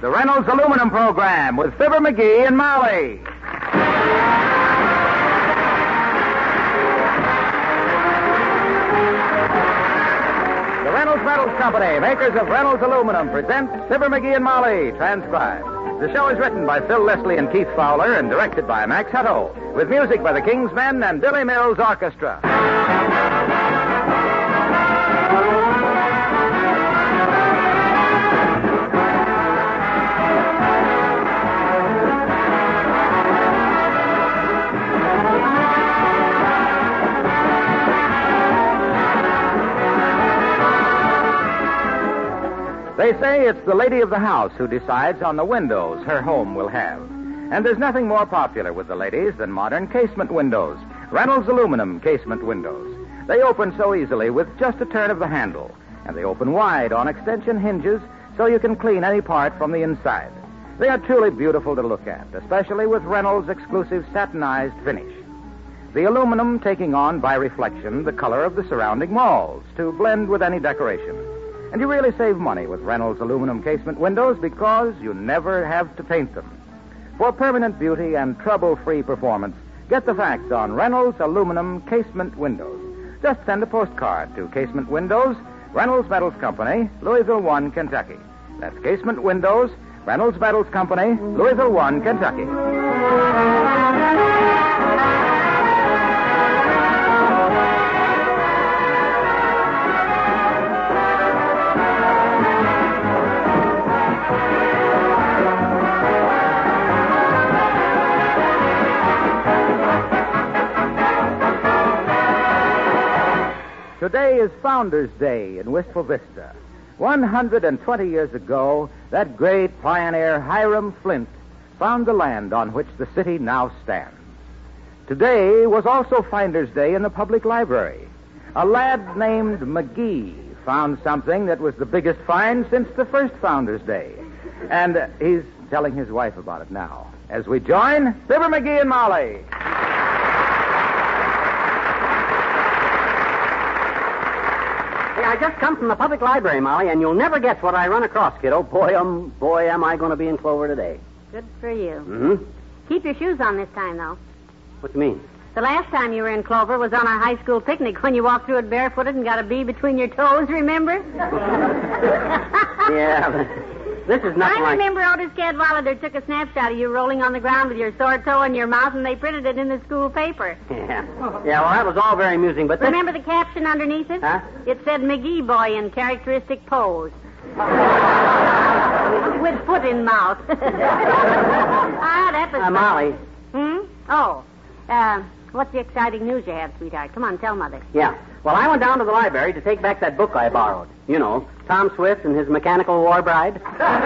the Reynolds Aluminum Program with Fibber McGee and Molly. The Reynolds Metals Company, makers of Reynolds Aluminum, presents Fibber McGee and Molly, transcribed. The show is written by Phil Leslie and Keith Fowler and directed by Max Hutto, with music by the King's Men and Billy Mills Orchestra. They say it's the lady of the house who decides on the windows her home will have. And there's nothing more popular with the ladies than modern casement windows, Reynolds Aluminum casement windows. They open so easily with just a turn of the handle, and they open wide on extension hinges so you can clean any part from the inside. They are truly beautiful to look at, especially with Reynolds' exclusive satinized finish. The aluminum taking on by reflection the color of the surrounding walls to blend with any decoration. And you really save money with Reynolds Aluminum casement windows because you never have to paint them. For permanent beauty and trouble-free performance, get the facts on Reynolds Aluminum casement windows. Just send a postcard to Casement Windows, Reynolds Metals Company, Louisville 1, Kentucky. That's Casement Windows, Reynolds Metals Company, Louisville 1, Kentucky. Today is Founders Day in Wistful Vista. 120 years ago, that great pioneer Hiram Flint found the land on which the city now stands. Today was also Finder's Day in the public library. A lad named McGee found something that was the biggest find since the first Founders Day. And he's telling his wife about it now. As we join Fibber McGee and Molly. I just come from the public library, Molly, and you'll never guess what I run across, kiddo. Boy, am I going to be in clover today. Good for you. Mm-hmm. Keep your shoes on this time, though. What do you mean? The last time you were in clover was on our high school picnic when you walked through it barefooted and got a bee between your toes, remember? Yeah, but this is nothing I remember Otis Cadwallader took a snapshot of you rolling on the ground with your sore toe in your mouth, and they printed it in the school paper. Yeah, well, that was all very amusing, but Remember the caption underneath it? Huh? It said, McGee boy in characteristic pose. With foot in mouth. That was... Molly. Oh. What's the exciting news you have, sweetheart? Come on, tell Mother. Yeah. Well, I went down to the library to take back that book I borrowed. You know, Tom Swift and his Mechanical War Bride.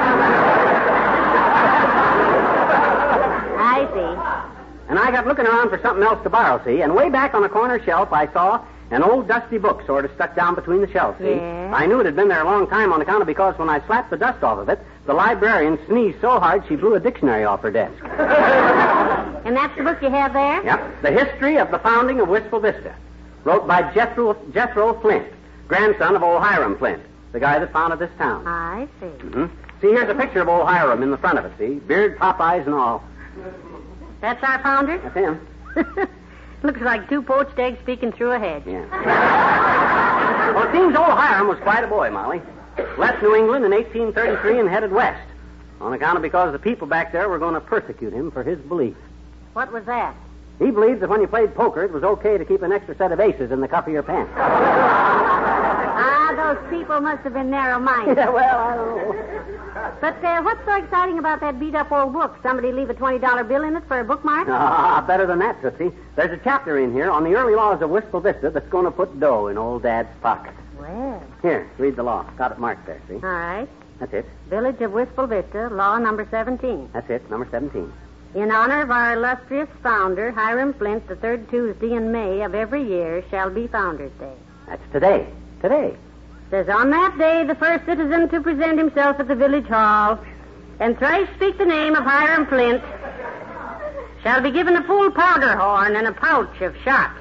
I see. And I got looking around for something else to borrow, see? And way back on the corner shelf, I saw an old dusty book sort of stuck down between the shelves, see? Yeah. I knew it had been there a long time on account of because when I slapped the dust off of it, the librarian sneezed so hard she blew a dictionary off her desk. And that's the book you have there? Yep. The History of the Founding of Wistful Vista. Wrote by Jethro Flint, grandson of old Hiram Flint, the guy that founded this town. I see. Mm-hmm. See, here's a picture of old Hiram in the front of it, see? Beard, pop eyes, and all. That's our founder? That's him. Looks like two poached eggs peeking through a hedge. Yeah. Well, it seems old Hiram was quite a boy, Molly. Left New England in 1833 and headed west. On account of because the people back there were going to persecute him for his belief. What was that? He believed that when you played poker, it was okay to keep an extra set of aces in the cuff of your pants. Those people must have been narrow-minded. Yeah, well, I don't know. But what's so exciting about that beat-up old book? Somebody leave a $20 bill in it for a bookmark? Better than that, Tootsie. There's a chapter in here on the early laws of Wistful Vista that's going to put dough in old Dad's pocket. Well. Here, read the law. Got it marked there, see? All right. That's it. Village of Wistful Vista, law number 17. That's it, number 17. In honor of our illustrious founder, Hiram Flint, the third Tuesday in May of every year shall be Founders Day. That's today. Today. Says, on that day, the first citizen to present himself at the village hall and thrice speak the name of Hiram Flint shall be given a full powder horn and a pouch of shot.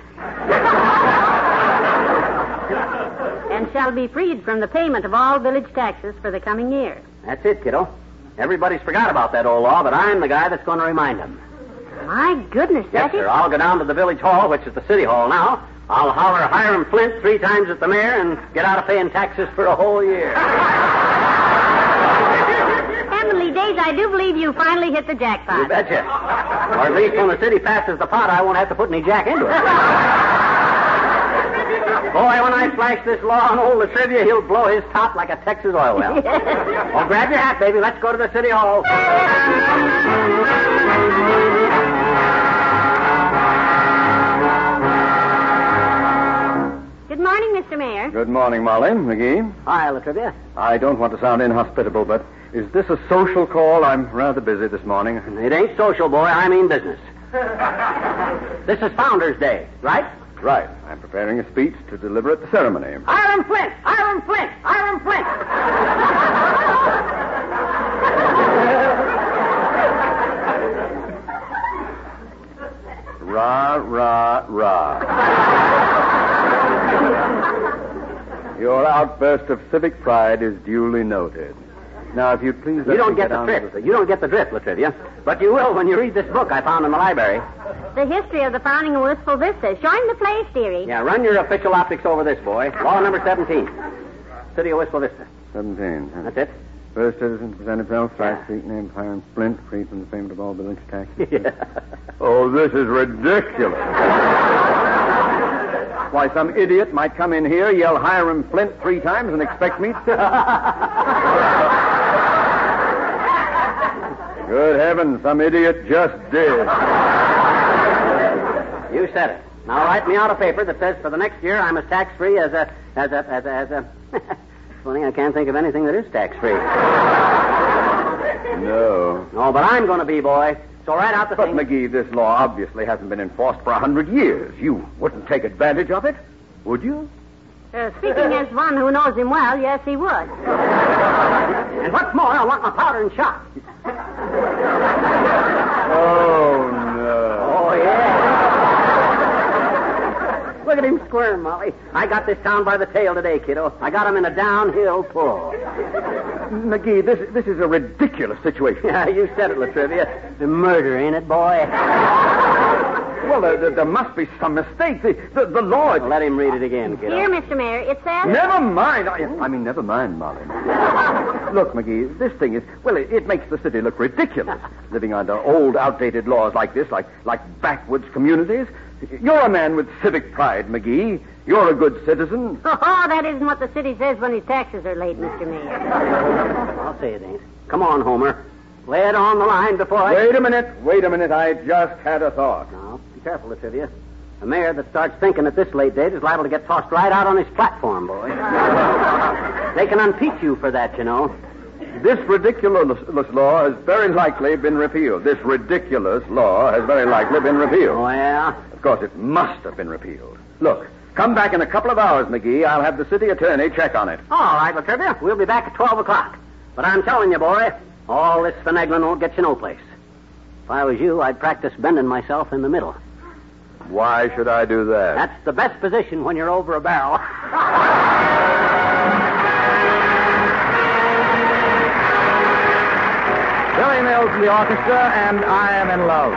And shall be freed from the payment of all village taxes for the coming year. That's it, kiddo. Everybody's forgot about that old law, but I'm the guy that's going to remind them. My goodness, Yes, that's it. sir. I'll go down to the village hall, which is the city hall now. I'll holler Hiram Flint 3 times at the mayor and get out of paying taxes for a whole year. Heavenly days, I do believe you finally hit the jackpot. You betcha. Or at least when the city passes the pot, I won't have to put any jack into it. Boy, when I flash this law on old Latrivia, he'll blow his top like a Texas oil well. Well, grab your hat, baby. Let's go to the city hall. Good morning, Mr. Mayor. Good morning, Molly. McGee. Hi, Latrivia. I don't want to sound inhospitable, but is this a social call? I'm rather busy this morning. It ain't social, boy. I mean business. This is Founders Day, right? Right. I'm preparing a speech to deliver at the ceremony. Hiram Flint! Hiram Flint! Hiram Flint! Rah, rah, rah. Your outburst of civic pride is duly noted. Now, if you'd please... You don't get the drift. You don't get the drift, Latrivia. But you will when you read this book I found in the library. The history of the founding of Wistful Vista, showing the place theory. Yeah, run your official optics over this, boy. Law number 17. City of Wistful Vista. 17. That's it? First citizen to present himself, Yeah. 5 Street, named Hiram Flint, free from the payment of all village taxes. Yeah. Oh, this is ridiculous. Why, some idiot might come in here, yell Hiram Flint 3 times, and expect me to... Good heavens, some idiot just did. You said it. Now write me out a paper that says for the next year I'm as tax-free as a... Funny, I can't think of anything that is tax-free. No. No, but I'm going to be, boy. So write out the But, thing. McGee, this law obviously hasn't been enforced for 100 years. You wouldn't take advantage of it, would you? Speaking as one who knows him well, yes, he would. And what's more, I want my powder and shot. Oh, no. Oh, yeah. Look at him squirm, Molly. I got this town by the tail today, kiddo. I got him in a downhill pull. McGee, this is a ridiculous situation. Yeah, you said it, Latrivia. The murder, ain't it, boy? Well, there must be some mistake. The law is... Let him read it again, kiddo. Here, Mr. Mayor, it says... Never mind. I mean, never mind, Molly. Look, McGee, this thing is... Well, it makes the city look ridiculous. Living under old, outdated laws like this, like backwoods communities. You're a man with civic pride, McGee. You're a good citizen. Oh, that isn't what the city says when his taxes are late, Mr. Mayor. I'll say it ain't. Come on, Homer. Lay it on the line before I... Wait a minute. I just had a thought. Now, be careful, Latrivia. A mayor that starts thinking at this late date is liable to get tossed right out on his platform, boy. They can unpeach you for that, you know. This ridiculous law has very likely been repealed. This ridiculous law has very likely been repealed. Oh, yeah? Of course, it must have been repealed. Look, come back in a couple of hours, McGee. I'll have the city attorney check on it. All right, Latrivia. We'll be back at 12 o'clock. But I'm telling you, boy, all this finagling won't get you no place. If I was you, I'd practice bending myself in the middle. Why should I do that? That's the best position when you're over a barrel. Billy Mills in the orchestra, and I Am in Love.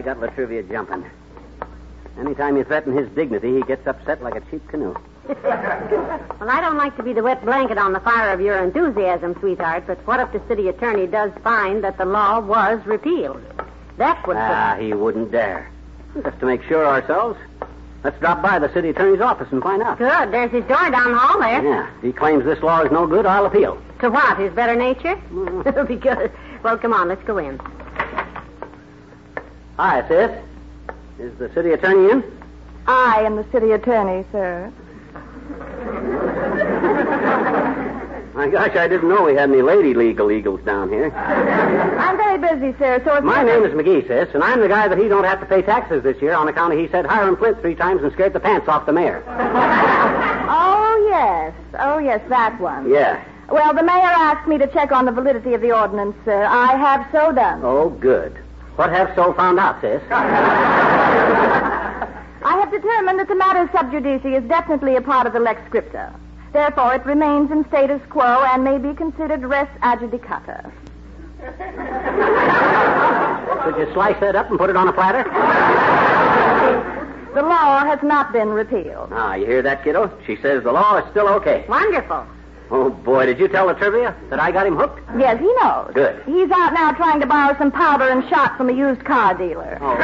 got Latrivia jumping. Anytime you threaten his dignity, he gets upset like a cheap canoe. Well, I don't like to be the wet blanket on the fire of your enthusiasm, sweetheart, but what if the city attorney does find that the law was repealed? That would... He wouldn't dare. Just to make sure ourselves, let's drop by the city attorney's office and find out. Good. There's his door down the hall there. Yeah. If he claims this law is no good, I'll appeal. To what? His better nature? It'll be good. Well, come on, let's go in. Hi, sis. Is the city attorney in? I am the city attorney, sir. My gosh, I didn't know we had any lady legal eagles down here. I'm very busy, sir, so if... My name is McGee, sis, and I'm the guy that he don't have to pay taxes this year on account of he said Hiram Flint 3 times and scared the pants off the mayor. Oh, yes. Oh, yes, that one. Yeah. Well, the mayor asked me to check on the validity of the ordinance, sir. I have so done. Oh, good. What have so found out, sis? I have determined that the matter sub judice is definitely a part of the lex scripta. Therefore, it remains in status quo and may be considered res adjudicata. Could you slice that up and put it on a platter? The law has not been repealed. Ah, you hear that, kiddo? She says the law is still okay. Wonderful. Oh, boy, did you tell the trivia that I got him hooked? Yes, he knows. Good. He's out now trying to borrow some powder and shot from a used car dealer. Oh.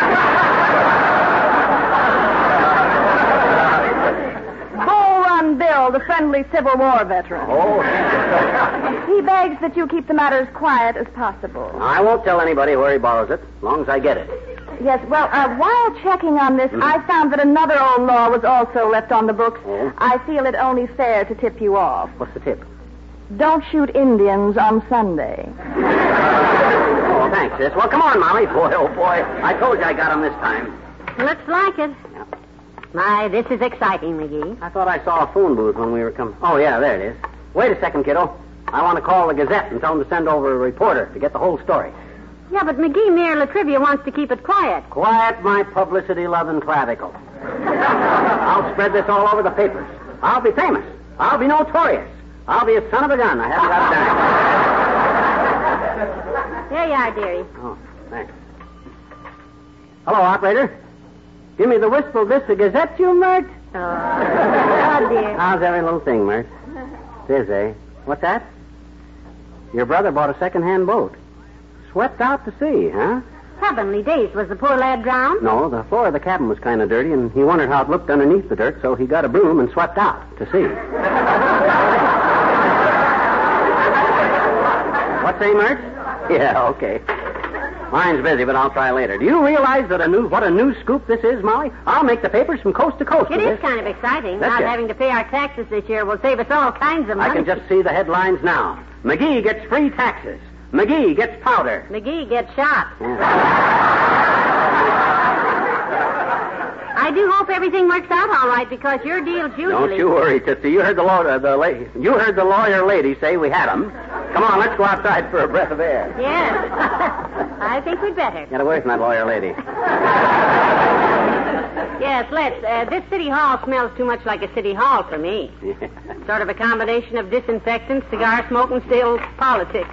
Bull Run Bill, the friendly Civil War veteran. Oh. He begs that you keep the matter as quiet as possible. I won't tell anybody where he borrows it, as long as I get it. Yes, well, while checking on this, I found that another old law was also left on the books. Oh? I feel it only fair to tip you off. What's the tip? Don't shoot Indians on Sunday. Oh, thanks, sis. Well, come on, Molly. Boy, oh, boy. I told you I got him this time. Looks like it. Yeah. My, this is exciting, McGee. I thought I saw a phone booth when we were coming. Oh, yeah, there it is. Wait a second, kiddo. I want to call the Gazette and tell them to send over a reporter to get the whole story. Yeah, but McGee, Mayor Latrivia wants to keep it quiet. Quiet, my publicity-loving clavicle. I'll spread this all over the papers. I'll be famous. I'll be notorious. I'll be a son of a gun. I haven't got a dime. Here you are, dearie. Oh, thanks. Hello, operator. Give me the wistful vista Gazette, you, Mert. Oh, dear. How's every little thing, Mert? Sis, eh? What's that? Your brother bought a second-hand boat. Swept out to sea, huh? Heavenly days. Was the poor lad drowned? No, the floor of the cabin was kind of dirty, and he wondered how it looked underneath the dirt, so he got a broom and swept out to sea. What say, Mert? Yeah, okay. Mine's busy, but I'll try later. Do you realize that what a new scoop this is, Molly? I'll make the papers from coast to coast. It is kind of exciting. That's Not it. having to pay our taxes this year will save us all kinds of money. I can just see the headlines now. McGee gets free taxes. McGee gets powder. McGee gets shot. Yeah. I do hope everything works out all right, because your deals usually... Don't you worry, Tootsie. You heard the lawyer lady say we had them. Come on, let's go outside for a breath of air. Yes. I think we'd better. Get away from that lawyer lady. Yes, let's. This city hall smells too much like a city hall for me. Yeah. Sort of a combination of disinfectant, cigar smoke, and still politics.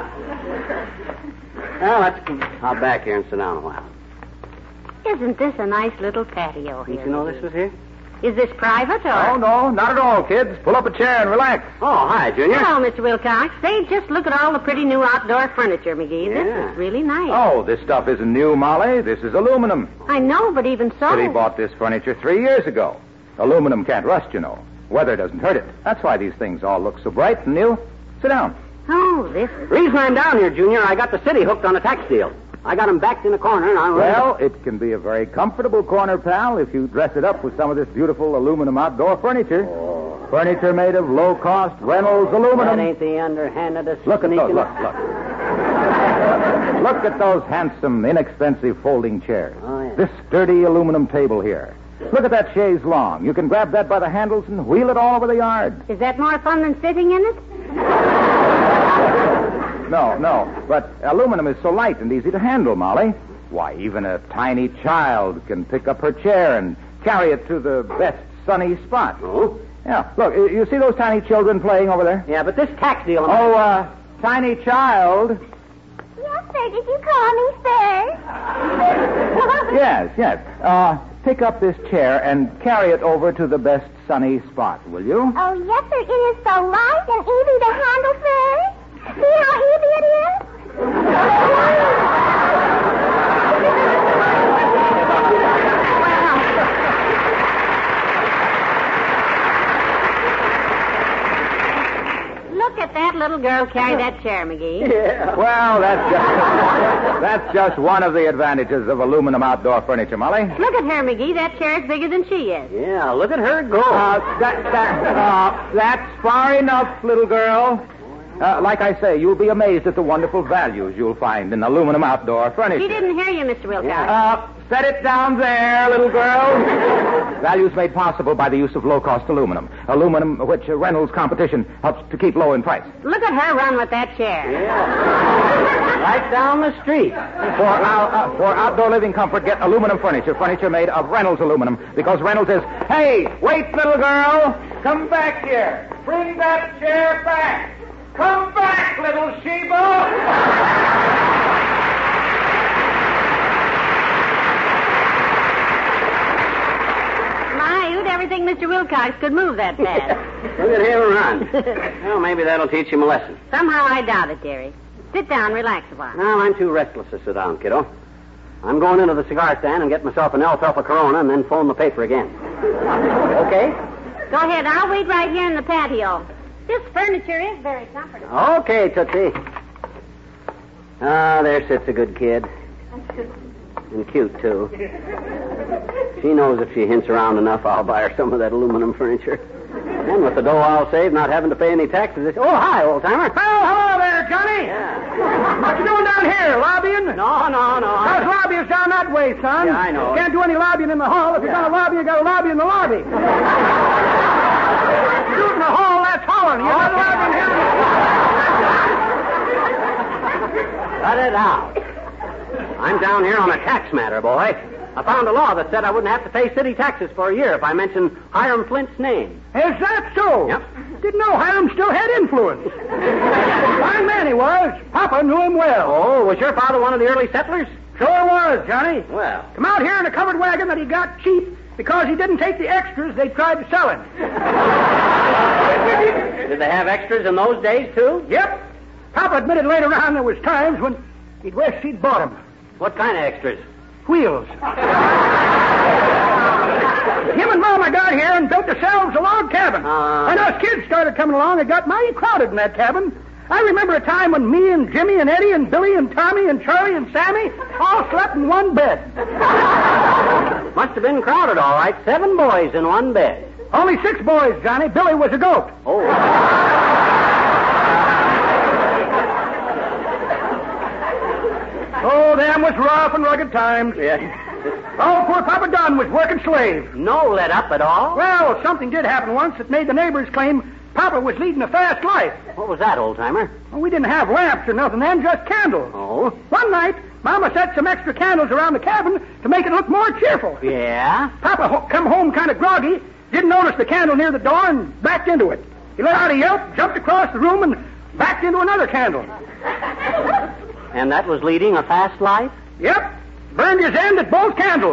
Well, let's hop back here and sit down a while. Isn't this a nice little patio here? Didn't you know this was here? Is this private, or... Oh, no, not at all, kids. Pull up a chair and relax. Oh, hi, Junior. Hello, Mr. Wilcox. Say, just look at all the pretty new outdoor furniture, McGee. Yeah. This is really nice. Oh, this stuff isn't new, Molly. This is aluminum. I know, but even so... City bought this furniture 3 years ago. Aluminum can't rust, you know. Weather doesn't hurt it. That's why these things all look so bright and new. Sit down. Oh, this is... Reason I'm down here, Junior, I got the city hooked on a tax deal. I got him backed in a corner, and I'm... Well, it can be a very comfortable corner, pal, if you dress it up with some of this beautiful aluminum outdoor furniture. Oh. Furniture made of low-cost Reynolds aluminum. That ain't the underhandedest... Look at those. sneaking- Look. Look at those handsome, inexpensive folding chairs. Oh, yeah. This sturdy aluminum table here. Look at that chaise longue. You can grab that by the handles and wheel it all over the yard. Is that more fun than sitting in it? No. But aluminum is so light and easy to handle, Molly. Why, even a tiny child can pick up her chair and carry it to the best sunny spot. Oh? Yeah, look, you see those tiny children playing over there? Yeah, but this tax deal... Oh, tiny child. Yes, sir. Did you call me, sir? Yes. Pick up this chair and carry it over to the best sunny spot, will you? Oh, yes, sir. It is so light and easy to handle, sir. See how easy it is? Look at that little girl carry that chair, McGee. Yeah. Well, that's just one of the advantages of aluminum outdoor furniture, Molly. Look at her, McGee. That chair is bigger than she is. Yeah, look at her go. That's far enough, little girl. Like I say, you'll be amazed at the wonderful values you'll find in aluminum outdoor furniture. She didn't hear you, Mr. Wilcox. Set it down there, little girl. Values made possible by the use of low-cost aluminum. Aluminum which Reynolds competition helps to keep low in price. Look at her run with that chair. Yeah. Right down the street. For outdoor living comfort, get aluminum furniture made of Reynolds aluminum, because Reynolds is... Hey, wait, little girl. Come back here. Bring that chair back. Come back, little Sheba. You'd ever think Mr. Wilcox could move that fast. Look at him run. Well, maybe that'll teach him a lesson. Somehow I doubt it, dearie. Sit down, relax a while. No, I'm too restless to sit down, kiddo. I'm going into the cigar stand and get myself an alfalfa Corona and then phone the paper again. Okay? Go ahead. I'll wait right here in the patio. This furniture is very comfortable. Okay, Tootsie. Ah, there sits a good kid. And cute, too. She knows if she hints around enough, I'll buy her some of that aluminum furniture. And with the dough I'll save, not having to pay any taxes. Oh, hi, old-timer. Oh, hello there, Johnny. Yeah. What you doing down here, lobbying? No. Those lobbying's down that way, son. Yeah, I know. Can't do any lobbying in the hall. If you're going to lobby, you got to lobby in the lobby. Shoot in the hall, that's hollering. You're not lobbying here. Cut it out. I'm down here on a tax matter, boy. I found a law that said I wouldn't have to pay city taxes for a year if I mentioned Hiram Flint's name. Is that so? Yep. Didn't know Hiram still had influence. Fine man he was. Papa knew him well. Oh, was your father one of the early settlers? Sure was, Johnny. Well. Come out here in a covered wagon that he got cheap because he didn't take the extras they tried to sell him. Did they have extras in those days, too? Yep. Papa admitted later on there was times when he'd wish he'd bought them. What kind of extras? Wheels. Him and Mama got here and built themselves a log cabin. And us kids started coming along and got mighty crowded in that cabin. I remember a time when me and Jimmy and Eddie and Billy and Tommy and Charlie and Sammy all slept in one bed. Must have been crowded, all right. 7 boys in one bed. Only 6 boys, Johnny. Billy was a goat. Oh. Oh, them was rough and rugged times. Yeah. Oh, poor Papa Don was working slave. No let up at all? Well, something did happen once that made the neighbors claim Papa was leading a fast life. What was that, old-timer? Well, we didn't have lamps or nothing then, just candles. Oh? One night, Mama set some extra candles around the cabin to make it look more cheerful. Yeah? Papa come home kind of groggy, didn't notice the candle near the door, and backed into it. He let out a yelp, jumped across the room, and backed into another candle. And that was leading a fast life? Yep. Burned his end at both candles.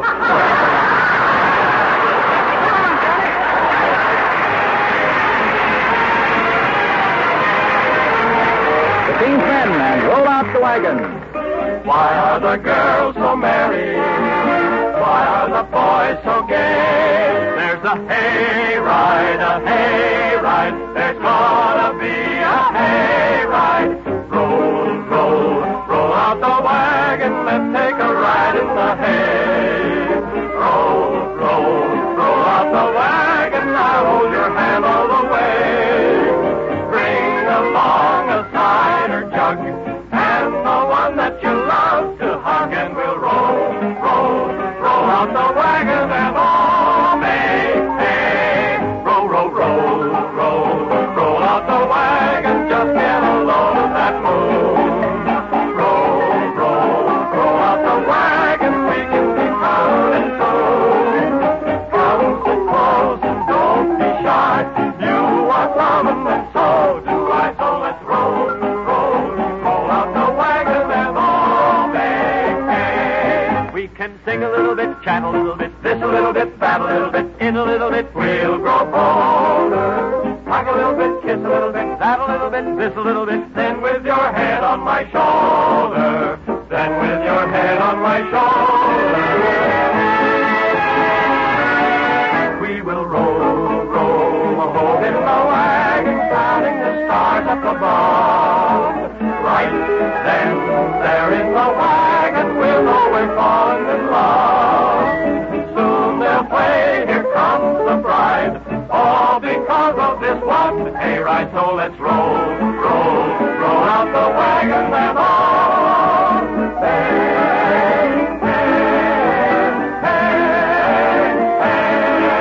The King's Men and roll out the wagon. Why are the girls so merry? Why are the boys so gay? There's a hayride, there's gonna be a hayride. Roll out the wagon, let's take a ride in the hay. Roll out the wagon, I'll hold your hand all the way. Bring along a cider jug, and the one that you love to hug, and we'll roll out the wagon and all hey, roll out the wagon, just get a load of that moon. Roll out the wagon, we can sing a little bit, chat a little bit, this a little bit, that a little bit, in a little bit, we'll grow bolder. Hug a little bit, kiss a little bit, that a little bit, this a little bit, then with your head on my shoulder, then with your head on my shoulder. We will roll, roll, hold in the wagon, counting the stars up above. Right then, there in the wagon, we'll know we're falling in love. Soon they'll play, here comes the bride, all because of this one hayride. So let's roll, roll, roll out the wagon and on. Hey, hey, hey, hey.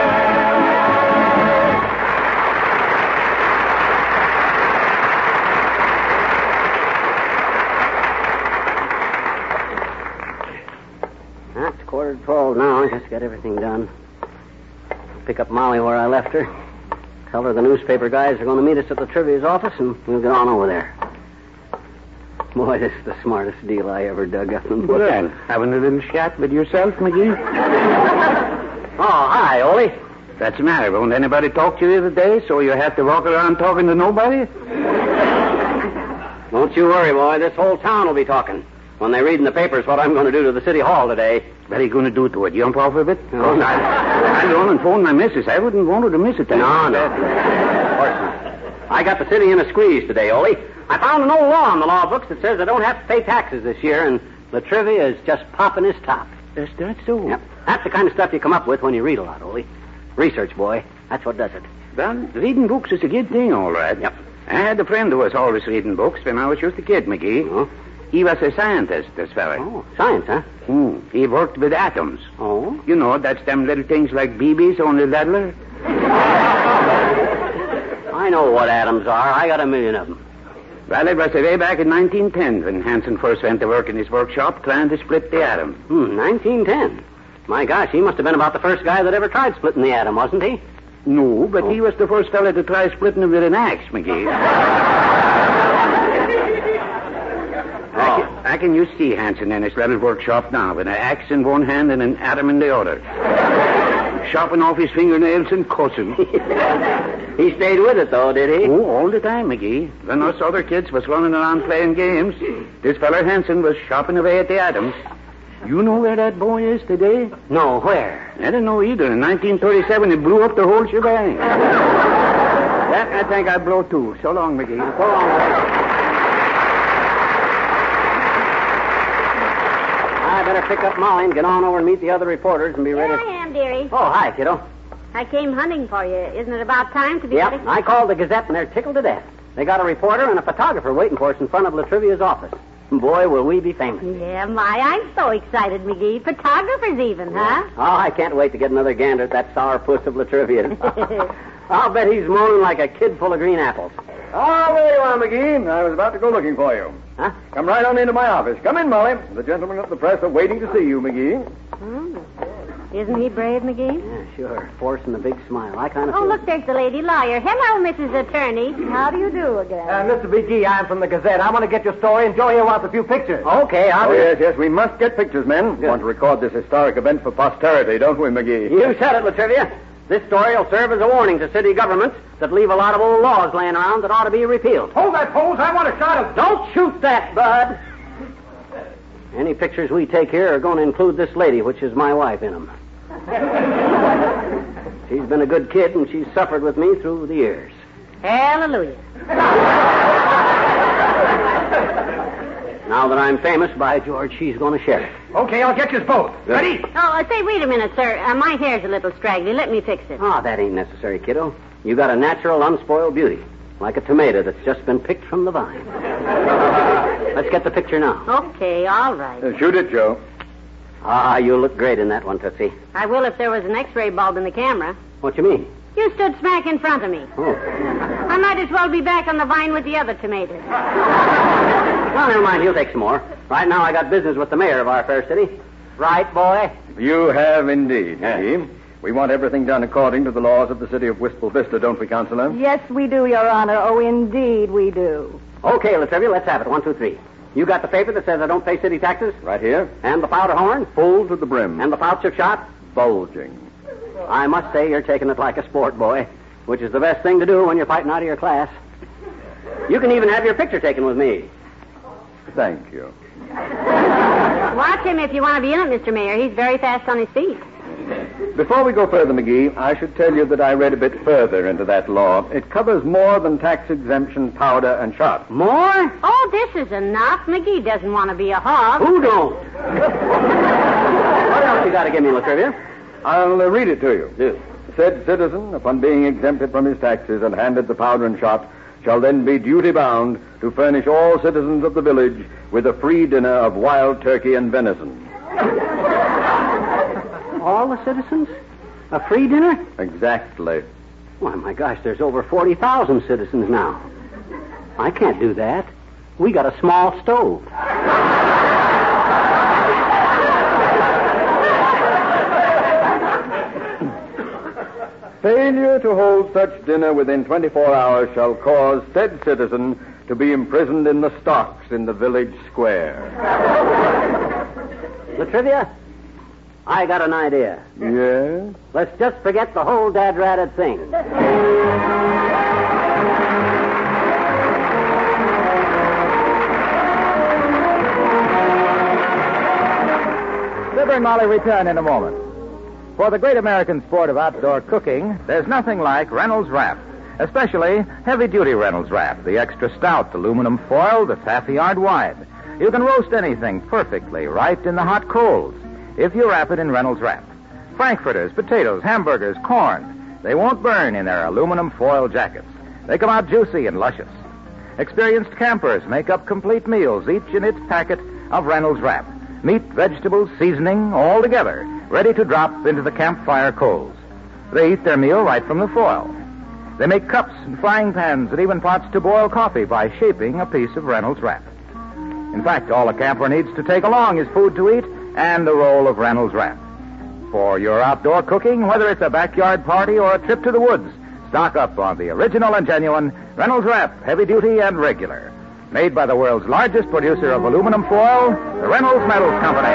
It's 11:45 now. I just got everything done. Pick up Molly where I left her. Tell her the newspaper guys are going to meet us at the Trivia's office, and we'll get on over there. Boy, this is the smartest deal I ever dug up. Well, having a little chat with yourself, McGee? Oh, hi, Ole. That's the matter. Won't anybody talk to you today, so you have to walk around talking to nobody? Don't you worry, boy. This whole town will be talking when they read in the papers what I'm going to do to the city hall today. What are you going to do to it? Jump off of it? No. I'll go and phone my missus. I wouldn't want her to miss it. No. Of course not. I got the city in a squeeze today, Ole. I found an old law in the law books that says I don't have to pay taxes this year, and La Trivia is just popping his top. Is that so? Yep. That's the kind of stuff you come up with when you read a lot, Ole. Research, boy. That's what does it. Well, reading books is a good thing, all right. Yep. I had a friend who was always reading books when I was just a kid, McGee. Oh? He was a scientist, this fella. Oh, science, huh? He worked with atoms. Oh? You know, that's them little things like BBs, only littler. I know what atoms are. I got a million of them. Well, it was way back in 1910 when Hansen first went to work in his workshop trying to split the atom. 1910. My gosh, he must have been about the first guy that ever tried splitting the atom, wasn't he? No, but he was the first fella to try splitting it with an axe, McGee. I can you see Hansen in his little workshop now with an axe in one hand and an atom in the other. Chopping off his fingernails and cussing. He stayed with it, though, did he? Oh, all the time, McGee. When us other kids was running around playing games, this fella Hansen was chopping away at the atoms. You know where that boy is today? No, where? I don't know either. In 1937, he blew up the whole shebang. That I think I'd blow too. So long, McGee. So long. I better pick up Molly and get on over and meet the other reporters and be ready. Here I am, dearie. Oh, hi, kiddo. I came hunting for you. Isn't it about time to be ready? Yep, I called the Gazette and they're tickled to death. They got a reporter and a photographer waiting for us in front of La Trivia's office. Boy, will we be famous. Yeah, my, I'm so excited, McGee. Photographers even, huh? Oh, I can't wait to get another gander at that sourpuss of La Trivia. I'll bet he's moaning like a kid full of green apples. Oh, there you are, McGee. I was about to go looking for you. Huh? Come right on into my office. Come in, Molly. The gentlemen of the press are waiting to see you, McGee. Isn't he brave, McGee? Yeah, sure. Forcing a big smile. I kind of Oh, feel... look, there's the lady lawyer. Hello, Mrs. Attorney. How do you do again? Mr. McGee, I'm from the Gazette. I want to get your story, and Joe here wants a few pictures. Okay, I'll... Oh, yes, we must get pictures, men. Want to record this historic event for posterity, don't we, McGee? You said it, La Trivia. This story will serve as a warning to city governments that leave a lot of old laws laying around that ought to be repealed. Hold that pose. I want a shot of... Don't shoot that, bud. Any pictures we take here are going to include this lady, which is my wife, in them. She's been a good kid, and she's suffered with me through the years. Hallelujah. Now that I'm famous, by George, she's going to share it. Okay, I'll get you both. Ready? Oh, say, wait a minute, sir. My hair's a little straggly. Let me fix it. Oh, that ain't necessary, kiddo. You got a natural, unspoiled beauty, like a tomato that's just been picked from the vine. Let's get the picture now. Okay, all right. Shoot it, Joe. Ah, you look great in that one, Tootsie. I will if there was an X-ray bulb in the camera. What you mean? You stood smack in front of me. Oh. I might as well be back on the vine with the other tomatoes. Well, never mind. He'll take some more. Right now, I got business with the mayor of our fair city. Right, boy? You have indeed, McGee. We want everything done according to the laws of the city of Wistful Vista, don't we, Counselor? Yes, we do, Your Honor. Oh, indeed we do. Okay, La Trivia, let's have it. 1, 2, 3. You got the paper that says I don't pay city taxes? Right here. And the powder horn? Full to the brim. And the pouch of shot? Bulging. I must say you're taking it like a sport, boy, which is the best thing to do when you're fighting out of your class. You can even have your picture taken with me. Thank you. Watch him if you want to be in it, Mr. Mayor. He's very fast on his feet. Before we go further, McGee, I should tell you that I read a bit further into that law. It covers more than tax exemption powder and shot. More? Oh, this is enough. McGee doesn't want to be a hog. Who don't? What else you got to give me, Latrivia? I'll read it to you. Do. Said citizen, upon being exempted from his taxes and handed the powder and shot, shall then be duty-bound to furnish all citizens of the village with a free dinner of wild turkey and venison. All the citizens? A free dinner? Exactly. Why, my gosh, there's over 40,000 citizens now. I can't do that. We got a small stove. Failure to hold such dinner within 24 hours shall cause said citizen to be imprisoned in the stocks in the village square. Latrivia, I got an idea. Yes? Let's just forget the whole dad-ratted thing. Fibber and Molly return in a moment. For the great American sport of outdoor cooking, there's nothing like Reynolds Wrap, especially heavy-duty Reynolds Wrap, the extra stout aluminum foil that's half a yard wide. You can roast anything perfectly right in the hot coals if you wrap it in Reynolds Wrap. Frankfurters, potatoes, hamburgers, corn, they won't burn in their aluminum foil jackets. They come out juicy and luscious. Experienced campers make up complete meals, each in its packet of Reynolds Wrap. Meat, vegetables, seasoning, all together, ready to drop into the campfire coals. They eat their meal right from the foil. They make cups and frying pans and even pots to boil coffee by shaping a piece of Reynolds Wrap. In fact, all a camper needs to take along is food to eat and a roll of Reynolds Wrap. For your outdoor cooking, whether it's a backyard party or a trip to the woods, stock up on the original and genuine Reynolds Wrap, heavy duty and regular. Made by the world's largest producer of aluminum foil, the Reynolds Metals Company.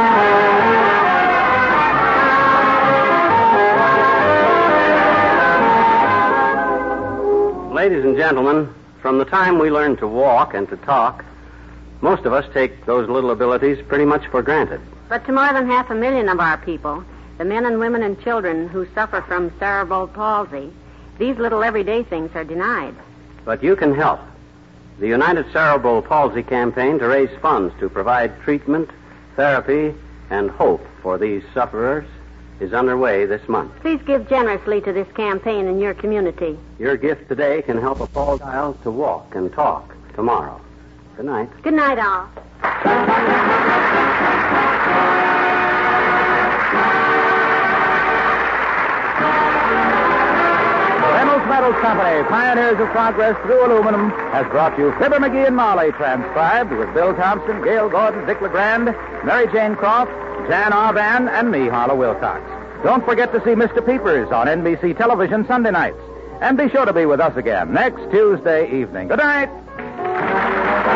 Ladies and gentlemen, from the time we learn to walk and to talk, most of us take those little abilities pretty much for granted. But to more than 500,000 of our people, the men and women and children who suffer from cerebral palsy, these little everyday things are denied. But you can help. The United Cerebral Palsy Campaign to raise funds to provide treatment, therapy, and hope for these sufferers is underway this month. Please give generously to this campaign in your community. Your gift today can help a Paul child to walk and talk tomorrow. Good night. Good night, all. Reynolds Metals Company, pioneers of progress through aluminum, has brought you Fibber, McGee, and Molly, transcribed with Bill Thompson, Gail Gordon, Dick LeGrand, Mary Jane Croft, Jan Arban, and me, Harlow Wilcox. Don't forget to see Mr. Peepers on NBC television Sunday nights. And be sure to be with us again next Tuesday evening. Good night.